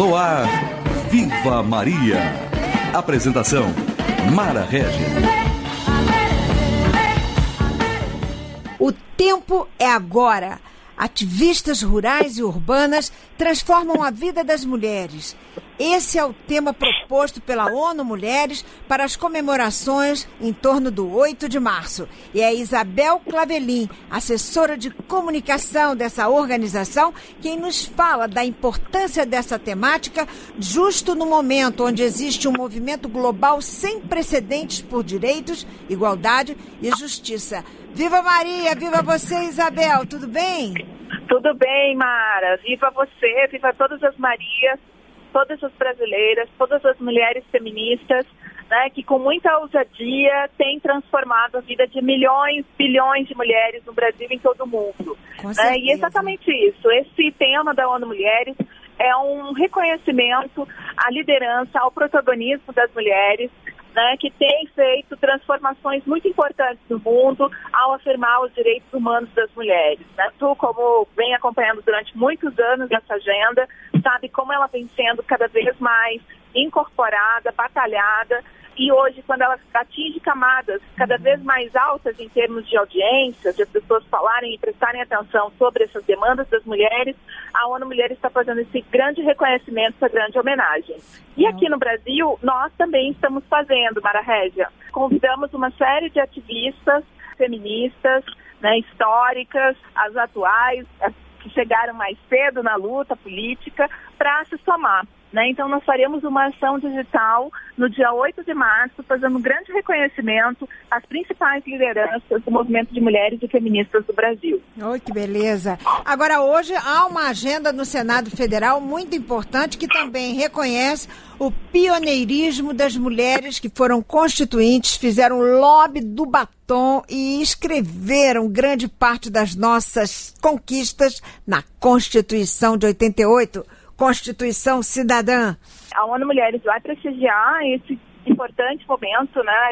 No ar, Viva Maria. Apresentação, Mara Régia. O tempo é agora. Ativistas rurais e urbanas transformam a vida das mulheres. Esse é o tema proposto pela ONU Mulheres para as comemorações em torno do 8 de março. E é Isabel Clavelin, assessora de comunicação dessa organização, quem nos fala da importância dessa temática justo no momento onde existe um movimento global sem precedentes por direitos, igualdade e justiça. Viva Maria, viva você, Isabel, tudo bem? Tudo bem, Mara. Viva você, viva todas as Marias, todas as brasileiras, todas as mulheres feministas, né, que com muita ousadia têm transformado a vida de milhões, bilhões de mulheres no Brasil e em todo o mundo. E exatamente isso. Esse tema da ONU Mulheres é um reconhecimento à liderança, ao protagonismo das mulheres, né, que tem feito transformações muito importantes no mundo ao afirmar os direitos humanos das mulheres. Né? Tu, como vem acompanhando durante muitos anos essa agenda, sabe como ela vem sendo cada vez mais incorporada, batalhada, e hoje, quando ela atinge camadas cada vez mais altas em termos de audiência, de as pessoas falarem e prestarem atenção sobre essas demandas das mulheres, a ONU Mulheres está fazendo esse grande reconhecimento, essa grande homenagem. E aqui no Brasil, nós também estamos fazendo, Mara Régia. Convidamos uma série de ativistas feministas, né, históricas, as atuais, as que chegaram mais cedo na luta política, para se somar. Então, nós faremos uma ação digital no dia 8 de março, fazendo um grande reconhecimento às principais lideranças do movimento de mulheres e feministas do Brasil. Oi, que beleza. Agora, hoje há uma agenda no Senado Federal muito importante que também reconhece o pioneirismo das mulheres que foram constituintes, fizeram lobby do batom e escreveram grande parte das nossas conquistas na Constituição de 88. Constituição Cidadã. A ONU Mulheres vai prestigiar esse importante momento, né,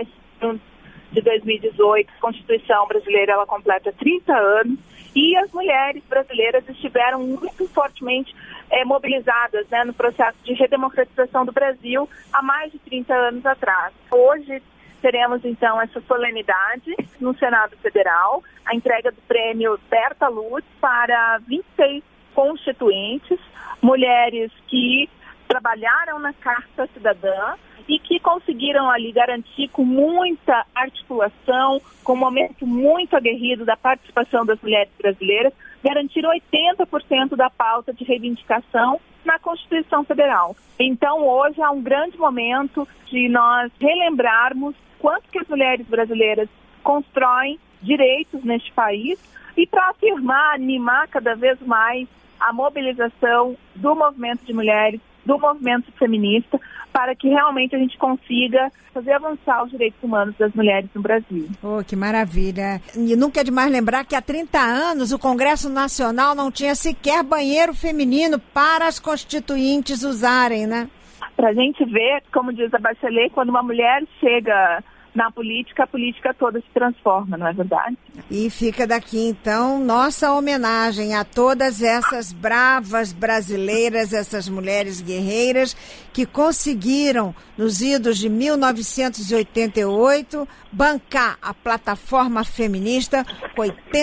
de 2018. A Constituição brasileira, ela completa 30 anos e as mulheres brasileiras estiveram muito fortemente mobilizadas, né, no processo de redemocratização do Brasil há mais de 30 anos atrás. Hoje teremos, então, essa solenidade no Senado Federal, a entrega do prêmio Berta Lutz para 26 constituintes, mulheres que trabalharam na Carta Cidadã e que conseguiram ali garantir com muita articulação, com um momento muito aguerrido da participação das mulheres brasileiras, garantir 80% da pauta de reivindicação na Constituição Federal. Então, hoje é um grande momento de nós relembrarmos quanto que as mulheres brasileiras constroem direitos neste país e para afirmar, animar cada vez mais a mobilização do movimento de mulheres, do movimento feminista, para que realmente a gente consiga fazer avançar os direitos humanos das mulheres no Brasil. Oh, que maravilha! E nunca é demais lembrar que há 30 anos o Congresso Nacional não tinha sequer banheiro feminino para as constituintes usarem, né? Para a gente ver, como diz a Bachelet, quando uma mulher chega na política, a política toda se transforma, não é verdade? E fica daqui, então, nossa homenagem a todas essas bravas brasileiras, essas mulheres guerreiras que conseguiram, nos idos de 1988, bancar a plataforma feminista com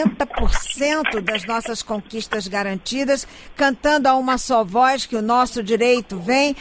80% das nossas conquistas garantidas, cantando a uma só voz que o nosso direito vem,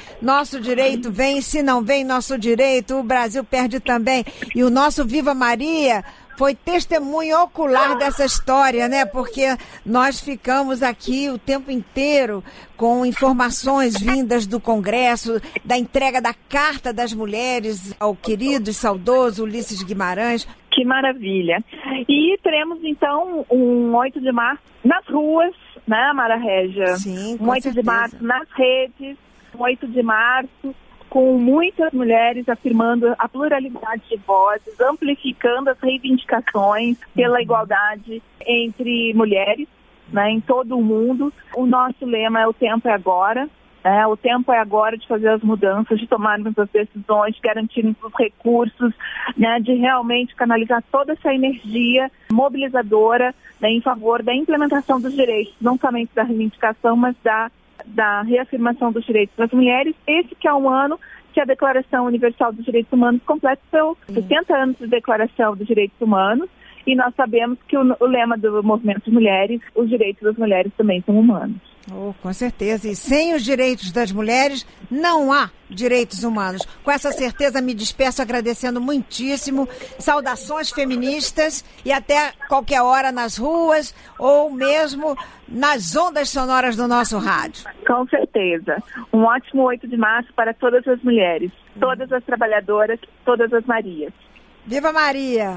e se não vem nosso direito, o Brasil perde também. E o nosso Viva Maria foi testemunho ocular dessa história, né? Porque nós ficamos aqui o tempo inteiro com informações vindas do Congresso, da entrega da Carta das Mulheres ao querido e saudoso Ulisses Guimarães. Que maravilha! E teremos, então, um 8 de março nas ruas, né, Mara Régia? Sim, com 8 certeza. de março nas redes, um 8 de março com muitas mulheres afirmando a pluralidade de vozes, amplificando as reivindicações pela igualdade entre mulheres, né, em todo o mundo. O nosso lema é: o tempo é agora. O tempo é agora de fazer as mudanças, de tomarmos as decisões, de garantirmos os recursos, né, de realmente canalizar toda essa energia mobilizadora, né, em favor da implementação dos direitos, não somente da reivindicação, mas da da reafirmação dos direitos das mulheres. Esse que é um ano que a Declaração Universal dos Direitos Humanos completa seus 60 anos de Declaração dos Direitos Humanos, e nós sabemos que o lema do movimento de mulheres, os direitos das mulheres também são humanos. Oh, com certeza. E sem os direitos das mulheres, não há direitos humanos. Com essa certeza, me despeço agradecendo muitíssimo. Saudações feministas e até qualquer hora nas ruas ou mesmo nas ondas sonoras do nosso rádio. Com certeza. Um ótimo 8 de março para todas as mulheres, todas as trabalhadoras, todas as Marias. Viva Maria!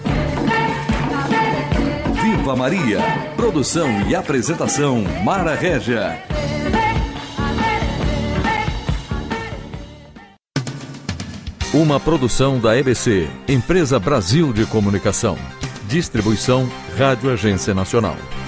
Viva Maria! Produção e apresentação, Mara Régia. Uma produção da EBC, Empresa Brasil de Comunicação. Distribuição, Rádio Agência Nacional.